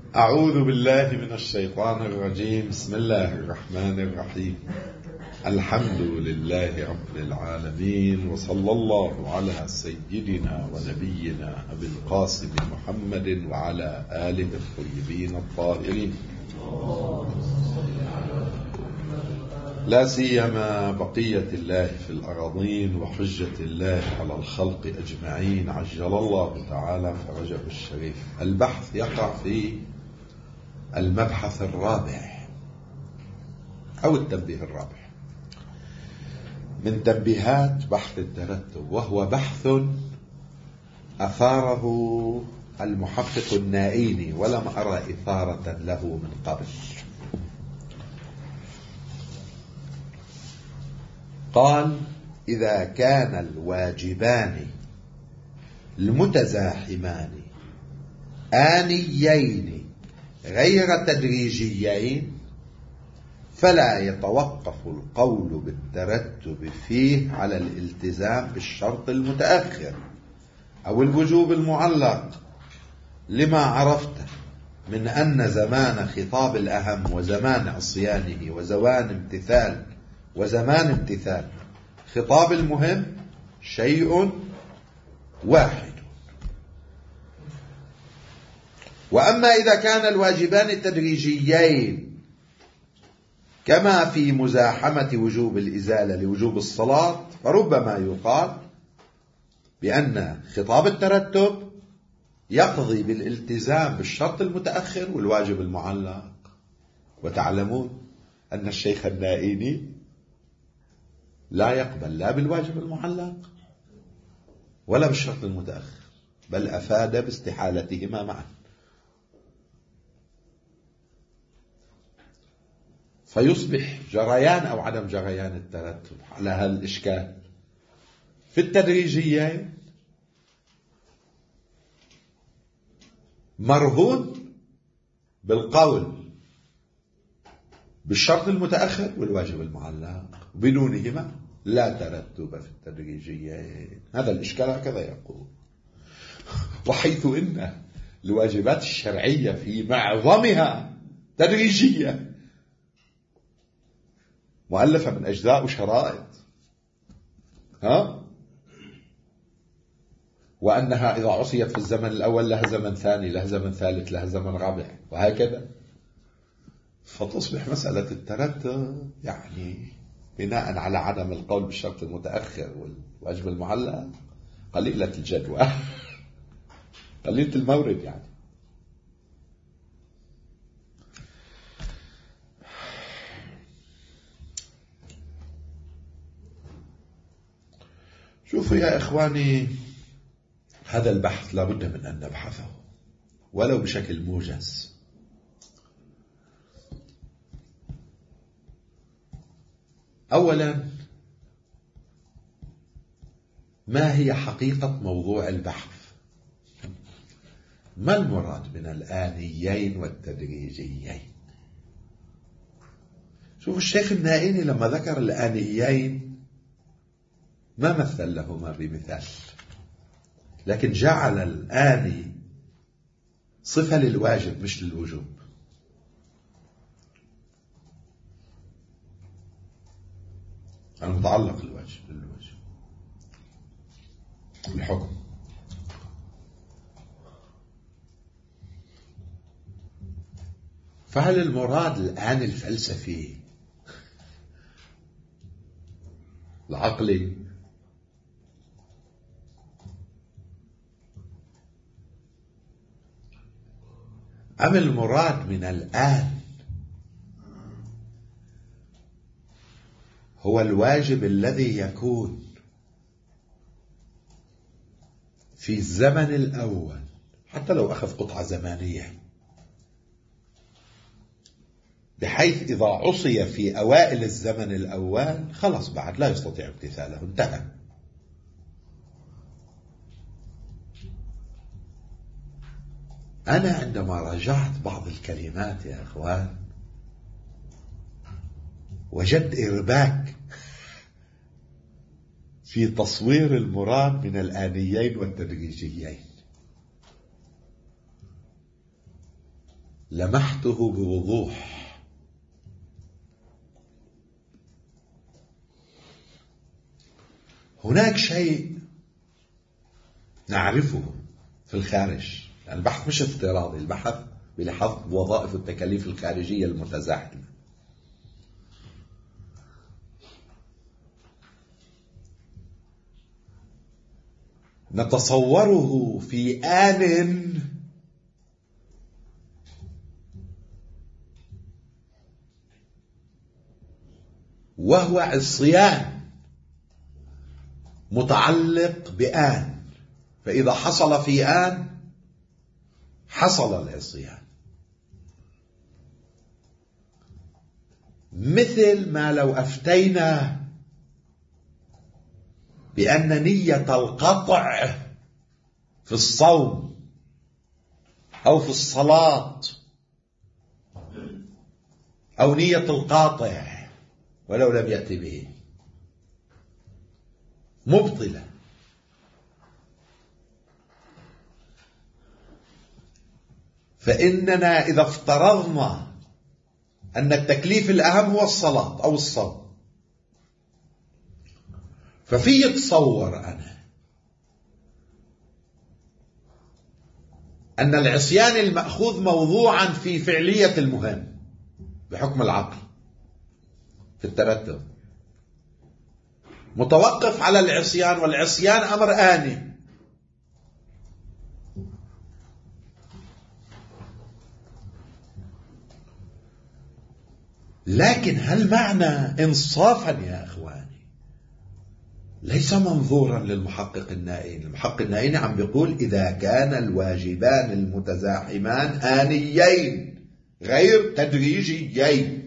أعوذ بالله من الشيطان الرجيم. بسم الله الرحمن الرحيم. الحمد لله رب العالمين، وصلى الله على سيدنا ونبينا أبي القاسم محمد وعلى آله الطيبين الطاهرين، لا سيما بقية الله في الأراضين وحجة الله على الخلق أجمعين، عجل الله تعالى فرجه الشريف. البحث يقع في المبحث الرابع أو التنبيه الرابع من تنبيهات بحث الترتب، وهو بحث أثاره المحقق النائيني ولم أرى إثارة له من قبل. قال: إذا كان الواجبان المتزاحمان آنيين غير تدريجيين فلا يتوقف القول بالترتب فيه على الالتزام بالشرط المتأخر أو الوجوب المعلق، لما عرفت من أن زمان خطاب الأهم وزمان عصيانه وزمان امتثال خطاب المهم شيء واحد. وأما إذا كان الواجبان تدريجيين كما في مزاحمة وجوب الإزالة لوجوب الصلاة، فربما يقال بأن خطاب الترتب يقضي بالالتزام بالشرط المتأخر والواجب المعلق. وتعلمون أن الشيخ النائيني لا يقبل لا بالواجب المعلق ولا بالشرط المتأخر، بل أفاد باستحالتهما معا. فيصبح جريان أو عدم جريان الترتب على هذا الإشكال في التدريجيين مرهون بالقول بالشرط المتأخر والواجب المعلق، بدونهما لا ترتب في التدريجيين. هذا الإشكال هكذا يقول. وحيث إن الواجبات الشرعية في معظمها تدريجية مؤلفة من أجزاء وشرائط، وأنها إذا عصيت في الزمن الأول لها زمن ثاني، لها زمن ثالث، لها زمن رابع، وهكذا. فتصبح مسألة الترتب يعني بناء على عدم القول بالشرط المتأخر والواجب المعلق قليلة الجدوى قليلة المورد يعني. شوفوا يا إخواني، هذا البحث لابد من أن نبحثه ولو بشكل موجز. أولا، ما هي حقيقة موضوع البحث؟ ما المراد من الآنيين والتدريجيين؟ شوفوا الشيخ النائيني لما ذكر الآنيين ما مثل لهما بمثال، لكن جعل الآني صفة للواجب مش للوجوب. المتعلق الواجب الحكم. فهل المراد الآن الفلسفي العقلي أم المراد من الآن هو الواجب الذي يكون في الزمن الأول حتى لو أخذ قطعة زمانية، بحيث إذا عصي في أوائل الزمن الأول خلاص بعد لا يستطيع امتثاله، انتهى. أنا عندما راجعت بعض الكلمات يا أخوان وجدت إرباك في تصوير المراد من الآنيين والتدريجيين. لمحته بوضوح. هناك شيء نعرفه في الخارج، البحث مش افتراضي، البحث بلحظ وظائف والتكاليف الخارجية المتزاحمة. نتصوره في آن وهو عصيان متعلق بآن، فإذا حصل في آن حصل العصيان، مثل ما لو أفتينا بأن نية القطع في الصوم أو في الصلاة أو نية القاطع ولو لم يأتي به مبطلة. فإننا إذا افترضنا أن التكليف الأهم هو الصلاة أو الصوم، ففي يتصور أنا أن العصيان المأخوذ موضوعا في فعلية المهم بحكم العقل في الترتب، متوقف على العصيان، والعصيان أمر آني. لكن هل معنى إنصافا يا أخواني ليس منظورا للمحقق النائين؟ المحقق النائين عم بيقول إذا كان الواجبان المتزاحمان آنيين غير تدريجيين.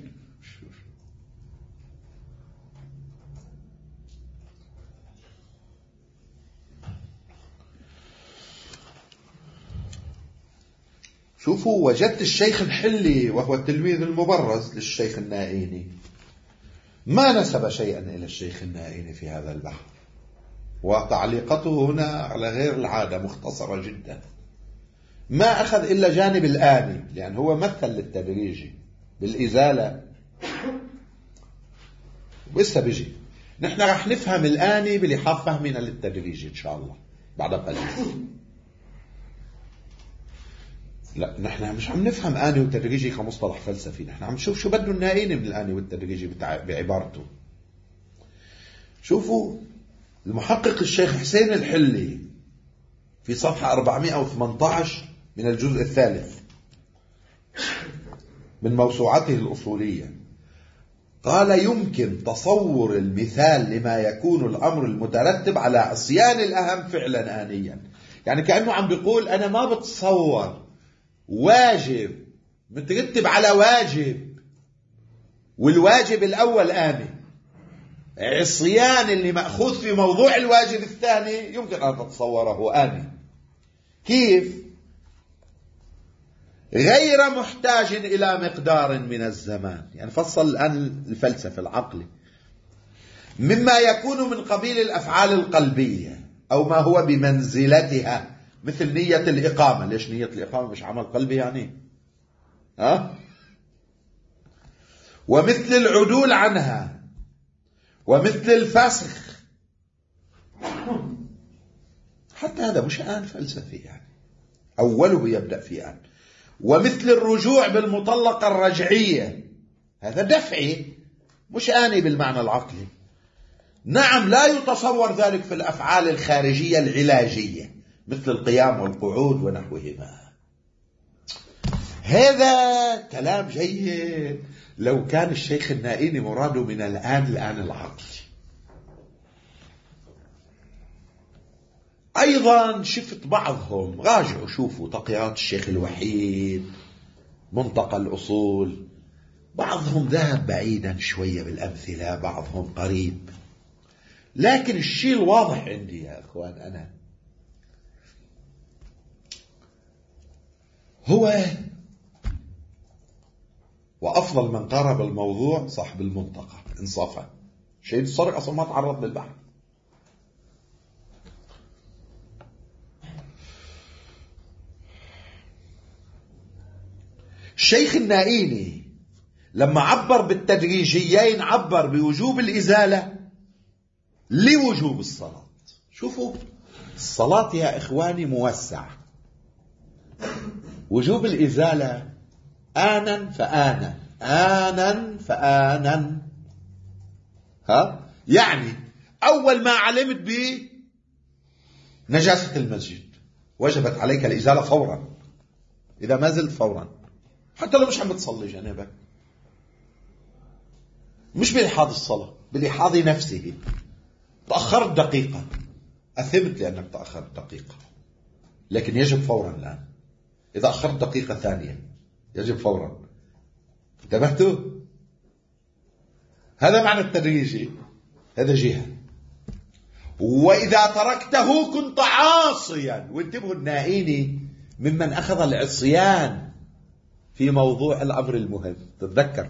شوفوا، وجدت الشيخ الحلي وهو التلميذ المبرز للشيخ النائيني ما نسب شيئا إلى الشيخ النائيني في هذا البحث، وتعليقته هنا على غير العادة مختصرة جدا. ما أخذ إلا جانب الآني، لأن هو مثل للتدريجي بالإزالة. ولسه بيجي، نحن رح نفهم الآني بلحاظ فهمنا للتدريجي إن شاء الله بعد قليل. لا، نحن مش عم نفهم آني وتدريجي كمصطلح فلسفي، نحن عم نشوف شو بده النائيني من الآني والتدريجي بعبارته. شوفوا المحقق الشيخ حسين الحلي في صفحة 418 من الجزء الثالث من موسوعته الأصولية قال: يمكن تصور المثال لما يكون الأمر المترتب على عصيان الأهم فعلا آنيا. يعني كأنه عم بيقول أنا ما بتصور واجب مترتب على واجب والواجب الأول آني، عصيان اللي مأخوذ في موضوع الواجب الثاني يمكن أن تتصوره آني. كيف؟ غير محتاج إلى مقدار من الزمان. يعني فصل الآن الفلسفة العقلي مما يكون من قبيل الأفعال القلبية أو ما هو بمنزلتها، مثل نية الإقامة. ليش نية الإقامة مش عمل قلبي يعني؟ ومثل العدول عنها، ومثل الفسخ. حتى هذا مش آن فلسفي، يعني أوله يبدأ في آن. ومثل الرجوع بالمطلقة الرجعية، هذا دفعي مش آني بالمعنى العقلي. نعم، لا يتصور ذلك في الأفعال الخارجية العلاجية مثل القيام والقعود ونحوهما. هذا كلام جيد لو كان الشيخ النائيني مراده من الآن العقلي. أيضا شفت بعضهم، راجعوا شوفوا تقيات الشيخ الوحيد، منطقة الأصول، بعضهم ذهب بعيدا شوية بالأمثلة، بعضهم قريب. لكن الشيء الواضح عندي يا أخوان أنا هو، وأفضل من قارب الموضوع صاحب المنطقة إنصافا، شهيد السرق أصلا ما تعرض للبحث. الشيخ النائيني لما عبر بالتدريجيين عبر بوجوب الإزالة لوجوب الصلاة. شوفوا الصلاة يا إخواني موسع، وجوب الإزالة آنا فآنا، آنا فآنا. يعني أول ما علمت بنجاسة المسجد وجبت عليك الإزالة فورا، إذا ما زلت فورا، حتى لو مش عم بتصلي جنبك، مش بلحاظ الصلاة، بلحاظ نفسه. تأخرت دقيقة، أثمت لأنك تأخرت دقيقة، لكن يجب فورا الآن. إذا أخرت دقيقة ثانية يجب فورا. انتبهتوا؟ هذا معنى التدريجي، هذا جهة. وإذا تركته كنت عاصيا. وانتبهوا، النائيني ممن أخذ العصيان في موضوع الأمر المهم، تتذكر.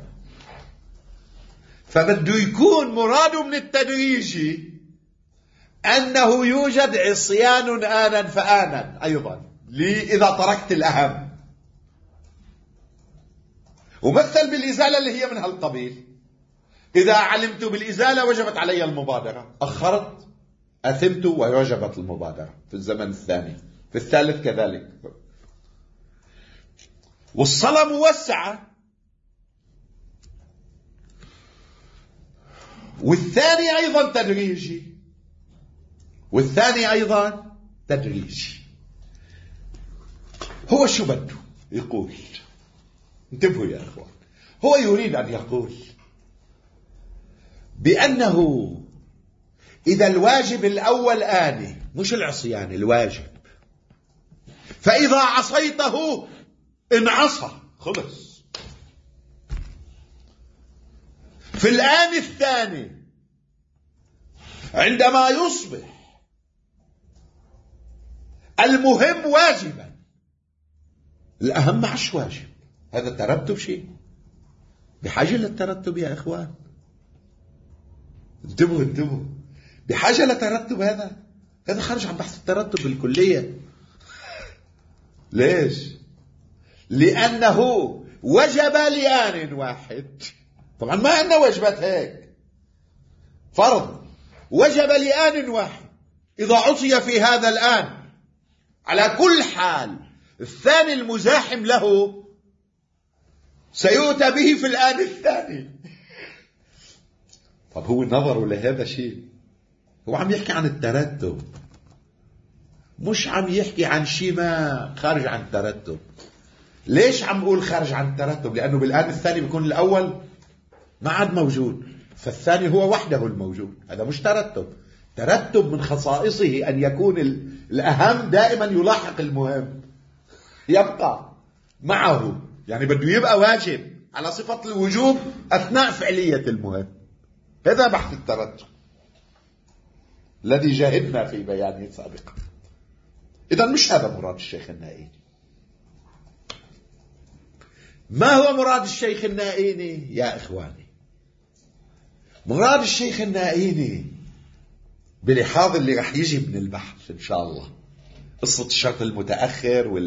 فبده يكون مراده من التدريجي أنه يوجد عصيان آنا فآنا أيضا إذا تركت الأهم. ومثل بالإزالة اللي هي من هالقبيل. إذا علمت بالإزالة وجبت علي المبادرة، أخرت أثمت ووجبت المبادرة في الزمن الثاني، في الثالث كذلك. والصلاة موسعة. والثاني أيضا تدريجي، والثاني أيضا تدريجي. هو شو بده يقول؟ انتبهوا يا أخوان، هو يريد أن يقول بأنه إذا الواجب الأول آني، مش العصيان، الواجب، فإذا عصيته انعصى خلص. في الآن الثاني عندما يصبح المهم واجبا، الأهم معش واجب. هذا ترتب شيء بحاجة للترتب يا إخوان. انتبهوا، بحاجة لترتب. هذا خارج عن بحث الترتب بالكلية. ليش؟ لأنه وجب لآن واحد. طبعا ما عندنا وجبات هيك، فرض وجب لآن واحد. إذا عصي في هذا الآن على كل حال الثاني المزاحم له سيؤتى به في الآن الثاني. طب هو نظره لهذا شيء، هو عم يحكي عن الترتب، مش عم يحكي عن شيء ما خارج عن الترتب. ليش عم أقول خارج عن الترتب؟ لأنه بالآن الثاني بيكون الأول ما عاد موجود، فالثاني هو وحده الموجود. هذا مش ترتب. ترتب من خصائصه أن يكون الأهم دائما يلاحق المهم، يبقى معه، يعني بده يبقى واجب على صفة الوجوب أثناء فعلية المهم. هذا بحث الترتب الذي جاهدنا في بيانه سابقا. إذا مش هذا مراد الشيخ النائيني. ما هو مراد الشيخ النائيني يا إخواني؟ مراد الشيخ النائيني بلحاظ اللي رح يجي من البحث إن شاء الله، قصة الشرط المتأخر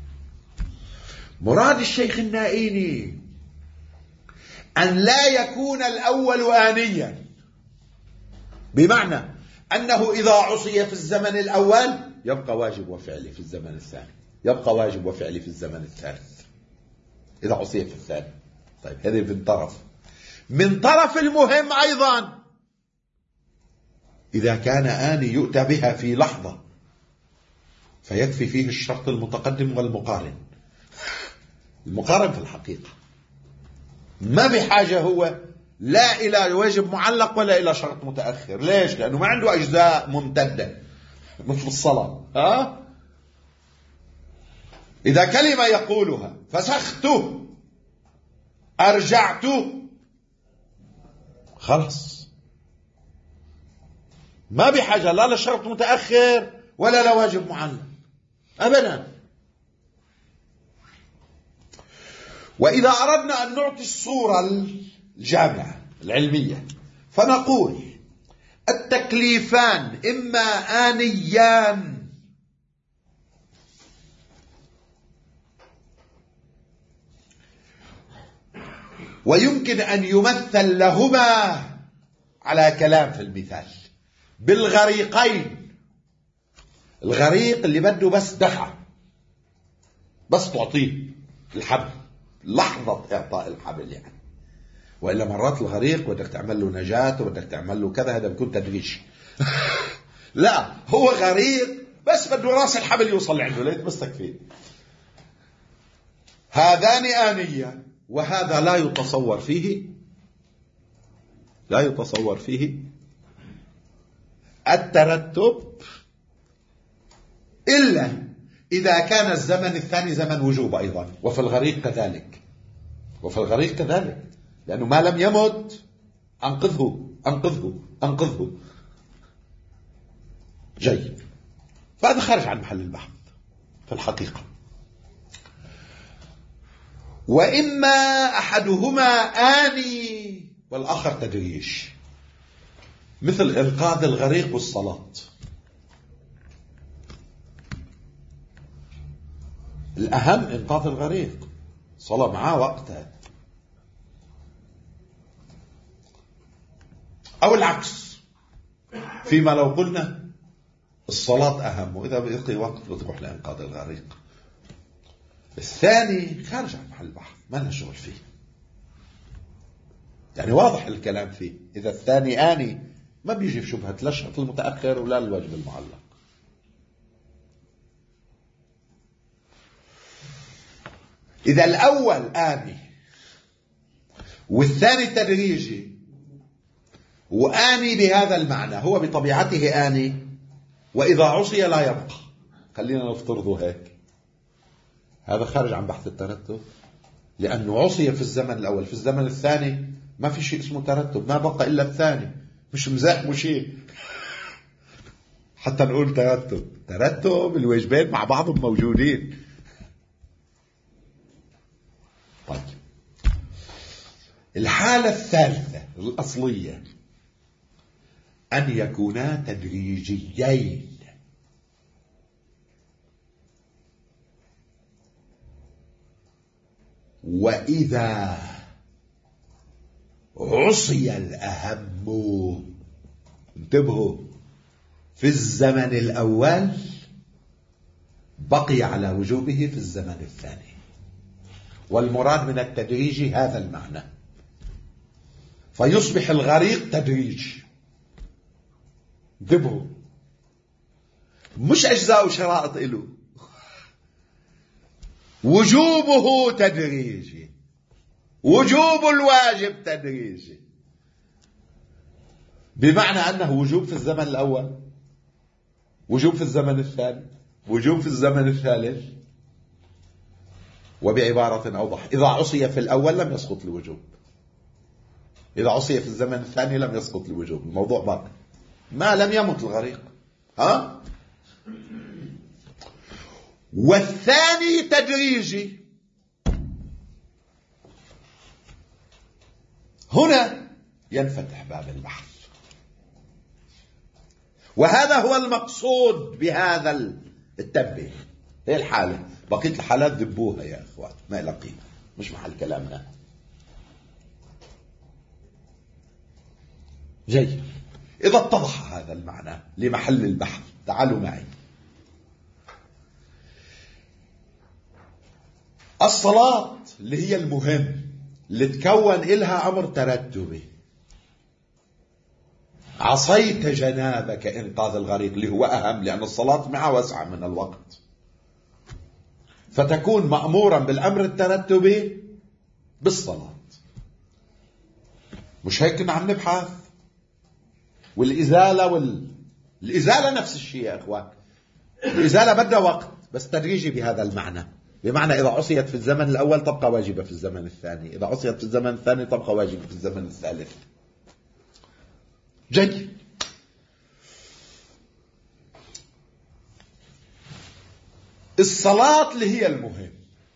مراد الشيخ النائيني أن لا يكون الأول آنيا، بمعنى أنه إذا عصي في الزمن الأول يبقى واجب وفعلي في الزمن الثاني، يبقى واجب وفعلي في الزمن الثالث إذا عصي في الثاني. طيب هذه من طرف المهم أيضا إذا كان آني يؤتى بها في لحظة فيكفي فيه الشرط المتقدم والمقارن. المقارن في الحقيقة ما بحاجة هو لا إلى واجب معلق ولا إلى شرط متأخر. ليش؟ لأنه ما عنده أجزاء ممتدة مثل الصلاة. إذا كلمة يقولها فسخت أرجعت خلاص، ما بحاجة لا لشرط متأخر ولا لواجب معلق أبدا. وإذا أردنا أن نعطي الصورة الجامعة العلمية فنقول التكليفان إما آنيان ويمكن أن يمثل لهما على كلام في المثال بالغريقين. الغريق اللي بده بس دفع، بس تعطيه الحبل، لحظة إعطاء الحبل يعني. وإلا مرات الغريق بدك تعمل له نجاة وبدك تعمل له كذا، هذا بيكون تدريج. لا، هو غريق بس بده راس الحبل يوصل عنده ليتمسك فيه. هذان آنيان، وهذا لا يتصور فيه الترتب إلا إذا كان الزمن الثاني زمن وجوب أيضا، وفي الغريق كذلك، لأنه ما لم يمت أنقذه. جيد. فهذا خارج عن محل البحث في الحقيقة. وإما أحدهما آني والآخر تدريج، مثل إنقاذ الغريق والصلاة. الأهم إنقاذ الغريق، صلاة معاه وقتها، أو العكس، فيما لو قلنا الصلاة أهم وإذا بيقي وقت بتروح لإنقاذ الغريق. الثاني خارج عن محل البحث، ما لنا شغل فيه، يعني واضح الكلام فيه. إذا الثاني آني ما بيجي في شبهة لا الشرط المتأخر ولا الواجب المعلق. إذا الأول آني والثاني تدريجي، وآني بهذا المعنى هو بطبيعته آني، وإذا عصي لا يبقى، خلينا نفترضه هيك، هذا خارج عن بحث الترتب، لأنه عصي في الزمن الأول. في الزمن الثاني ما في شيء اسمه ترتب، ما بقى إلا الثاني، مش مزاح شيء حتى نقول ترتب الواجبين مع بعضهم موجودين. طيب، الحالة الثالثة الأصلية أن يكونا تدريجيين، وإذا عصي الأهم، انتبهوا، في الزمن الأول بقي على وجوبه في الزمن الثاني. والمراد من التدريج هذا المعنى، فيصبح الغريق تدريج، انتبهوا، مش أجزاء وشرائط له، وجوبه تدريجي، وجوب الواجب تدريجي، بمعنى أنه وجوب في الزمن الأول، وجوب في الزمن الثاني، وجوب في الزمن الثالث. وبعبارة أوضح، إذا عصي في الأول لم يسقط الوجوب، إذا عصي في الزمن الثاني لم يسقط الوجوب، الموضوع باقي ما لم يمت الغريق. والثاني تدريجي، هنا ينفتح باب البحث، وهذا هو المقصود بهذا التنبيه. هي الحالة، بقية الحالات ذبوها يا أخوان، ما لها قيمة، مش محل كلامنا. جيد. إذا اتضح هذا المعنى لمحل البحث، تعالوا معي. الصلاة اللي هي المهم، اللي تكون إلها أمر ترتبي، عصيت جنابك إنقاذ الغريق اللي هو أهم، لأن الصلاة معها واسعة من الوقت، فتكون مأمورا بالأمر الترتبي بالصلاة. مش هيك عم نبحث؟ والإزالة الإزالة نفس الشيء يا أخوان، الإزالة بدها وقت بس تدريجي بهذا المعنى، بمعنى إذا عصيت في الزمن الأول تبقى واجبة في الزمن الثاني، إذا عصيت في الزمن الثاني تبقى واجبة في الزمن الثالث. جيد. الصلاة اللي هي المهم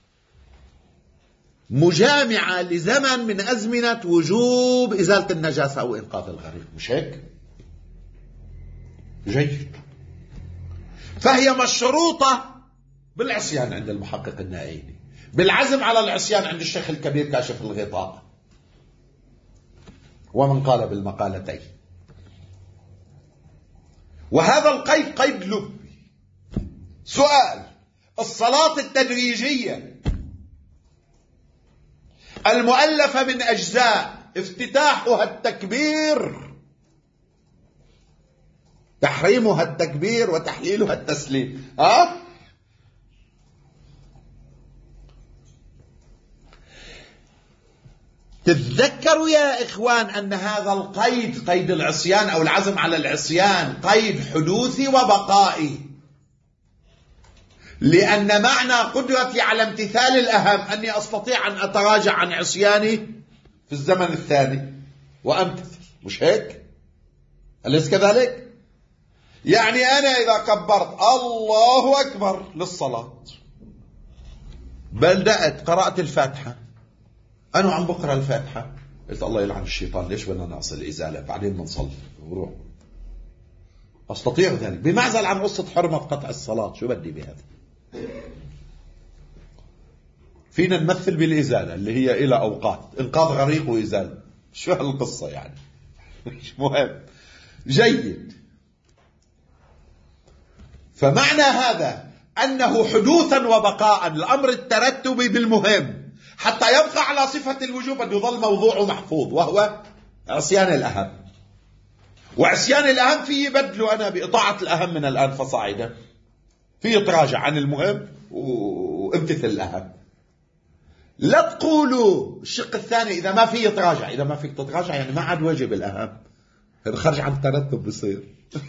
مجامعة لزمن من أزمنة وجوب إزالة النجاسة أو إنقاذ الغريق، مش هيك؟ جيد. فهي مشروطة بالعصيان عند المحقق النائيني، بالعزم على العصيان عند الشيخ الكبير كاشف الغطاء، ومن قال بالمقالتين. وهذا القيد قيد لبي. سؤال: الصلاة التدريجية المؤلفة من أجزاء افتتاحها التكبير، تحريمها التكبير وتحليلها التسليم، تتذكروا يا إخوان أن هذا القيد، قيد العصيان أو العزم على العصيان، قيد حدوثي وبقائي، لأن معنى قدرتي على امتثال الأهم أني أستطيع أن أتراجع عن عصياني في الزمن الثاني وأمتثل، مش هيك؟ أليس كذلك؟ يعني أنا إذا كبرت الله أكبر للصلاة، بدأت قرأت الفاتحة، أنا عم بقرأ الفاتحة قلت الله يلعن الشيطان، ليش بدنا نصل إزالة بعدين بنصلي وروح، أستطيع ذلك بمعزل عن قصة حرمة قطع الصلاة. شو بدي بهذا؟ فينا نمثل بالإزالة اللي هي إلى أوقات، إنقاذ غريق وإزالة، شو هالقصة يعني؟ مش مهم. جيد. فمعنى هذا أنه حدوثا وبقاء الأمر الترتبي بالمهم حتى يبقى على صفة الوجوب أن يظل موضوعه محفوظ، وهو عصيان الأهم. وعصيان الأهم فيه بدله أنا بإطاعة الأهم من الآن فصاعدا، فيه تراجع عن المهم وامتثل الأهم. لا تقولوا الشق الثاني إذا ما فيه تراجع، إذا ما فيك تتراجع يعني ما عاد واجب الأهم، خرج عن الترتب بصير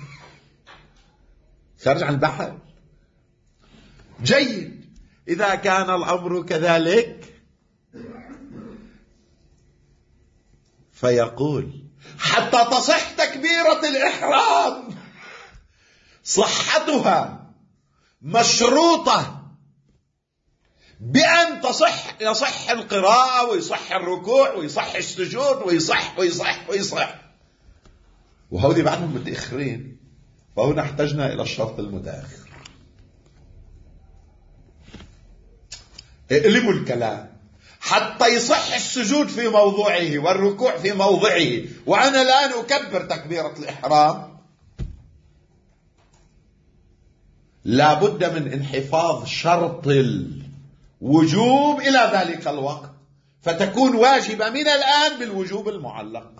خرج عن البحر. جيد. إذا كان الأمر كذلك فيقول حتى تصح تكبيرة الإحرام صحتها مشروطة بأن يصح القراءة ويصح الركوع ويصح السجود ويصح ويصح ويصح، وهؤلاء بعدهم متأخرين، فهنا احتجنا إلى الشرط المتأخر. اقلبوا الكلام حتى يصح السجود في موضوعه والركوع في موضعه، وأنا الآن أكبر تكبيرة الإحرام، لا بد من انحفاظ شرط الوجوب إلى ذلك الوقت، فتكون واجبة من الآن بالوجوب المعلق.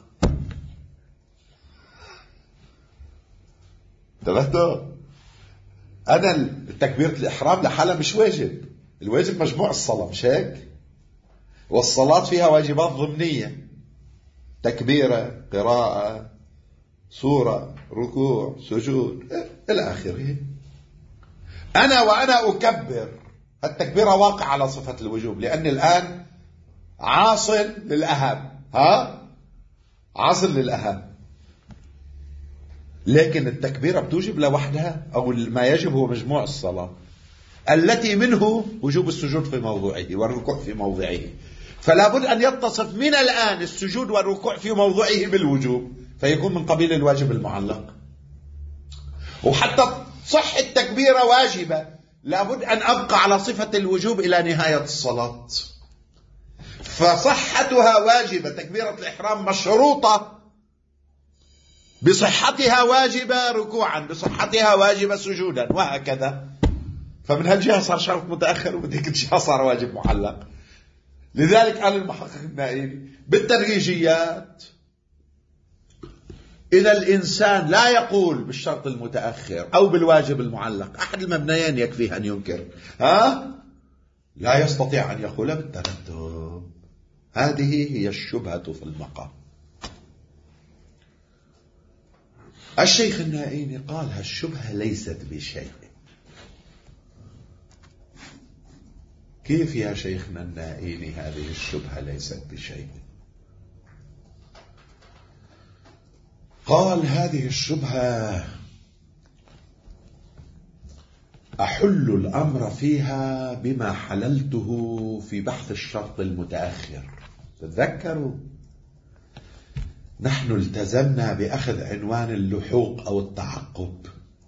انتبهتوا؟ أنا تكبيرة الإحرام لحالها مش واجب، الواجب مجموع الصلاة، مش هيك؟ والصلاة فيها واجبات ضمنية، تكبيرة، قراءة، سورة، ركوع، سجود إلى آخره. وأنا أكبر التكبيرة واقع على صفة الوجوب، لأن الآن عاصل للأهم، عاصل للأهم، لكن التكبيرة بتوجب لوحدها، أو ما يجب هو مجموع الصلاة التي منه وجوب السجود في موضوعه والركوع في موضعه، فلا بد أن يتصف من الآن السجود والركوع في موضعه بالوجوب، فيكون من قبيل الواجب المعلق. وحتى صح التكبيرة واجبة لا بد أن أبقى على صفة الوجوب إلى نهاية الصلاة، فصحتها واجبة، تكبيرة الإحرام مشروطة، بصحتها واجبة ركوعا، بصحتها واجبة سجودا، وهكذا. فمن هالجهة صار شرط متأخر، وبديك الجهة صار واجب معلق. لذلك قال المحقق النائلي بالتدريجيات إذا الإنسان لا يقول بالشرط المتأخر أو بالواجب المعلق، أحد المبنيين يكفيه أن ينكر، لا يستطيع أن يقول بالترتب. هذه هي الشبهة في المقام. الشيخ النائيني قال هالشبهة ليست بشيء. كيف يا شيخنا النائيني هذه الشبهة ليست بشيء؟ قال هذه الشبهة أحل الأمر فيها بما حللته في بحث الشرط المتأخر. تذكروا نحن التزمنا بأخذ عنوان اللحوق أو التعقب،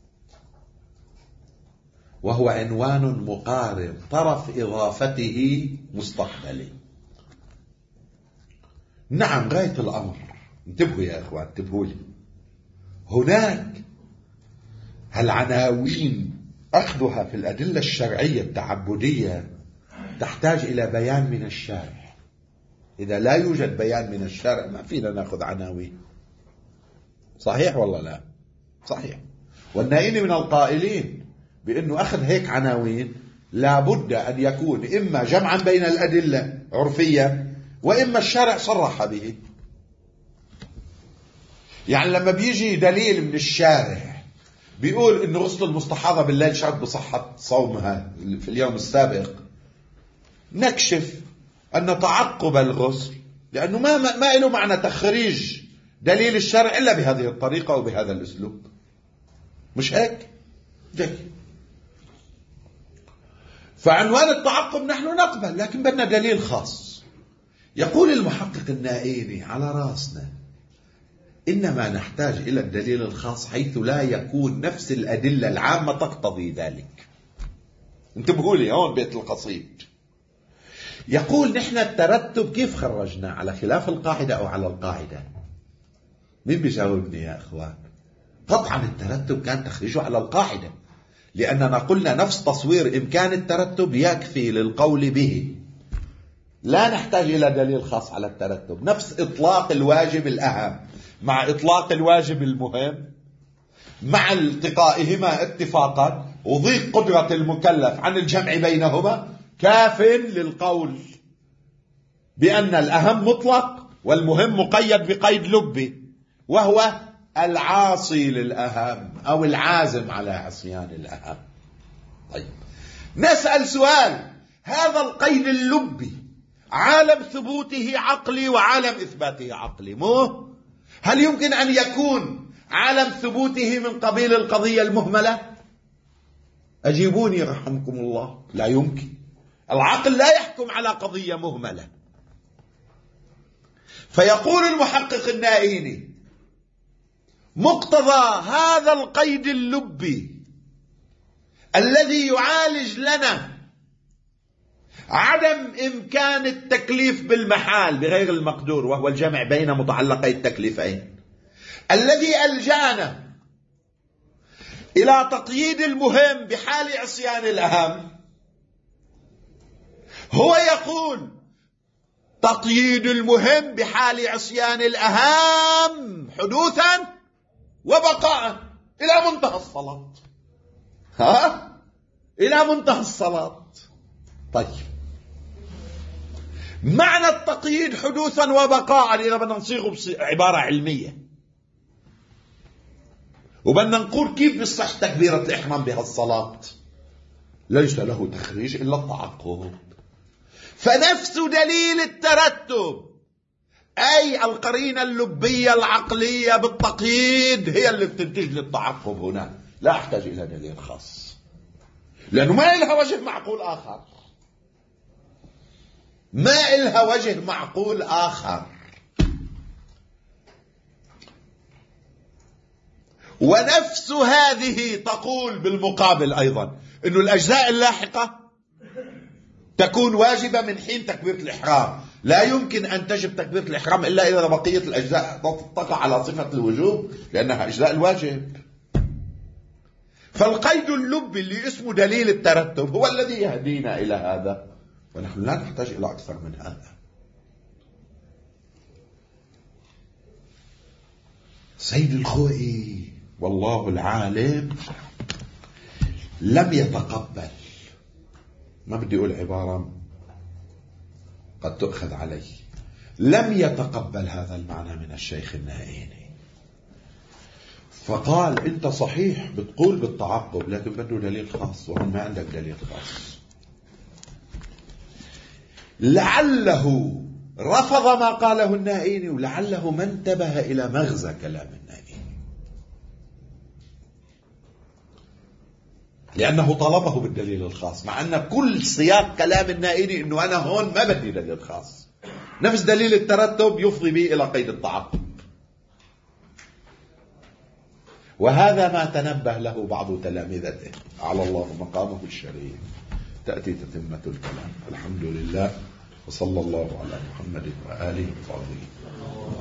وهو عنوان مقارب طرف إضافته مستقبلي. نعم غاية الأمر انتبهوا يا إخوان، انتبهوا لي. هناك العناوين أخذها في الأدلة الشرعية التعبدية تحتاج إلى بيان من الشارع. إذا لا يوجد بيان من الشارع ما فينا نأخذ عناوين. صحيح والله لا؟ صحيح. والنائين من القائلين بأنه أخذ هيك عناوين لابد أن يكون إما جمعا بين الأدلة عرفيا وإما الشارع صرح به. يعني لما بيجي دليل من الشارع بيقول إنه غسل المستحاضة بالليل شرط بصحة صومها في اليوم السابق، نكشف أن تعقب الغسل، لأنه ما له معنى تخريج دليل الشرع إلا بهذه الطريقة وبهذا الأسلوب. مش هيك؟ جيد. فعنوان التعقب نحن نقبل، لكن بدنا دليل خاص. يقول المحقق النائيني على راسنا: إنما نحتاج إلى الدليل الخاص حيث لا يكون نفس الأدلة العامة تقتضي ذلك. انتبهوا لي هون بيت القصيد. يقول نحن الترتب كيف خرجنا؟ على خلاف القاعدة أو على القاعدة؟ مين بيجاوبني يا أخوان؟ قطعا الترتب كان تخريجه على القاعدة، لأننا قلنا نفس تصوير إمكان الترتب يكفي للقول به، لا نحتاج إلى دليل خاص على الترتب. نفس إطلاق الواجب الأهم مع إطلاق الواجب المهم مع التقائهما اتفاقا وضيق قدرة المكلف عن الجمع بينهما كاف للقول بأن الأهم مطلق والمهم مقيد بقيد لبي، وهو العاصي للأهم أو العازم على عصيان الأهم. طيب نسأل سؤال: هذا القيد اللبي عالم ثبوته عقلي وعالم إثباته عقلي، مو؟ هل يمكن أن يكون عالم ثبوته من قبيل القضية المهملة؟ أجيبوني رحمكم الله. لا يمكن. العقل لا يحكم على قضية مهملة. فيقول المحقق النائيني: مقتضى هذا القيد اللبي الذي يعالج لنا عدم إمكان التكليف بالمحال بغير المقدور، وهو الجمع بين متعلقي التكليفين، الذي ألجأنا إلى تقييد المهم بحال عصيان الأهم، هو يقول تقييد المهم بحال عصيان الأهم حدوثا وبقاء إلى منتهى الصلاة. إلى منتهى الصلاة. طيب معنى التقييد حدوثا وبقاء إذا بدنا نصيغه بعبارة علمية وبدنا نقول كيف بيصح تكبيرة الإحرام بهالصلاة، ليس له تخريج إلا التعقب. فنفس دليل الترتب أي القرينة اللبية العقلية بالتقييد هي اللي بتنتج للتعقب هنا. لا أحتاج إلى دليل خاص لأنه ما لها وجه معقول آخر، ما لها وجه معقول آخر. ونفس هذه تقول بالمقابل أيضا أنه الأجزاء اللاحقة تكون واجبة من حين تكبيرة الإحرام. لا يمكن أن تجب تكبيرة الإحرام إلا إذا بقية الأجزاء تقع على صفة الوجوب لأنها أجزاء الواجب. فالقيد اللبي اللي اسمه دليل الترتب هو الذي يهدينا إلى هذا، ونحن لا نحتاج إلى أكثر من هذا. سيد الخوئي والله العالم لم يتقبل، ما بدي أقول عبارة قد تؤخذ عليه، لم يتقبل هذا المعنى من الشيخ النائيني، فقال أنت صحيح بتقول بالتعقب لكن بده دليل خاص، وهم ما عندك دليل خاص. لعله رفض ما قاله النائيني ولعله ما انتبه إلى مغزى كلام النائيني، لأنه طلبه بالدليل الخاص، مع أن كل سياق كلام النائيني أنه أنا هون ما بدي دليل خاص، نفس دليل الترتب يفضي به إلى قيد التعقب. وهذا ما تنبه له بعض تلامذته على الله مقامه الشريف. تأتي تتمة الكلام. الحمد لله وصلى الله على محمد وآله وصحبه.